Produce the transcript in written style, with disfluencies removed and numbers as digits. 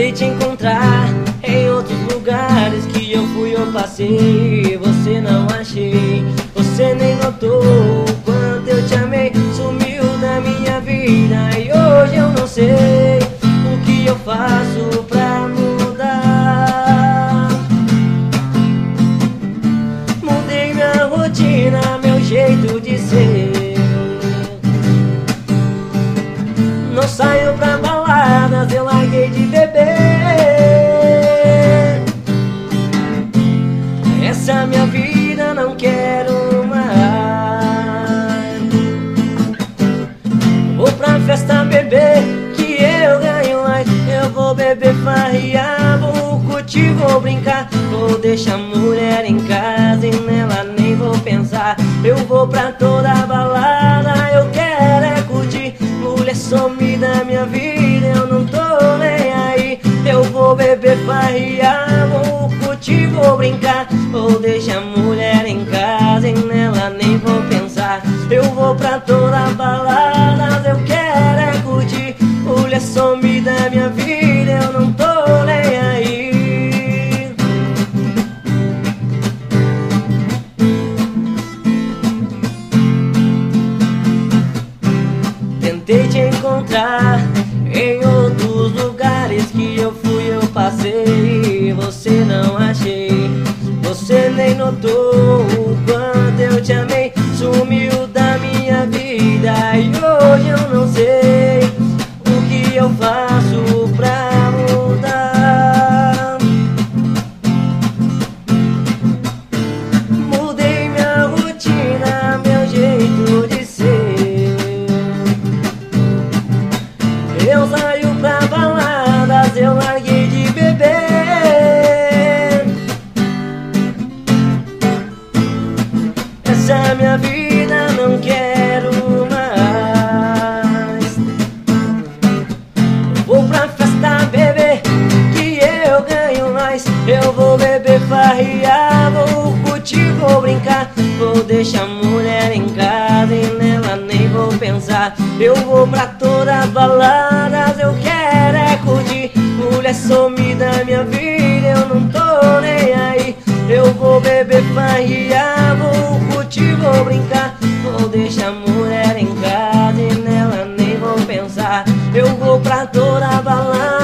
Tentei te encontrar em outros lugares que eu fui, eu passei. Você não achei, você nem notou o quanto eu te amei. Sumiu da minha vida e hoje eu não sei o que eu faço pra mudar. Mudei minha rotina, meu jeito de ser. Não saio pra baladas, eu larguei de beber. Essa minha vida não quero mais. Vou pra festa beber, que eu ganho mais. Eu vou beber, farrear, vou curtir, vou brincar. Vou deixar a mulher em casa e nela nem vou pensar. Eu vou pra toda balada, eu quero é curtir. Mulher some da minha vida, eu não tô nem aí. Eu vou beber, farrear, vou curtir, vou brincar. Vou deixar a mulher em casa e nela nem vou pensar. Eu vou pra toda balada, eu quero é curtir. Mulher some da minha vida, eu não tô nem aí. Tentei te encontrar em outros lugares que eu fui, eu passei. Você não achei, você nem notou o quanto eu te amei. Sumiu da minha vida e hoje eu não sei o que eu faço pra mudar. Mudei minha rotina, meu jeito de ser. Eu saio pra baladas, eu larguei de beber. Essa minha vida não quero mais. Vou pra festa beber, que eu ganho mais. Eu vou beber, farrear, vou curtir, vou brincar. Vou deixar a mulher em casa e nela nem vou pensar. Eu vou pra todas as baladas, eu quero é curtir. Mulher some da minha vida, eu não tô nem aí. Eu vou beber, farrear, vou curtir, vou brincar. Vou deixar a mulher em casa e nela nem vou pensar. Eu vou pra toda balada.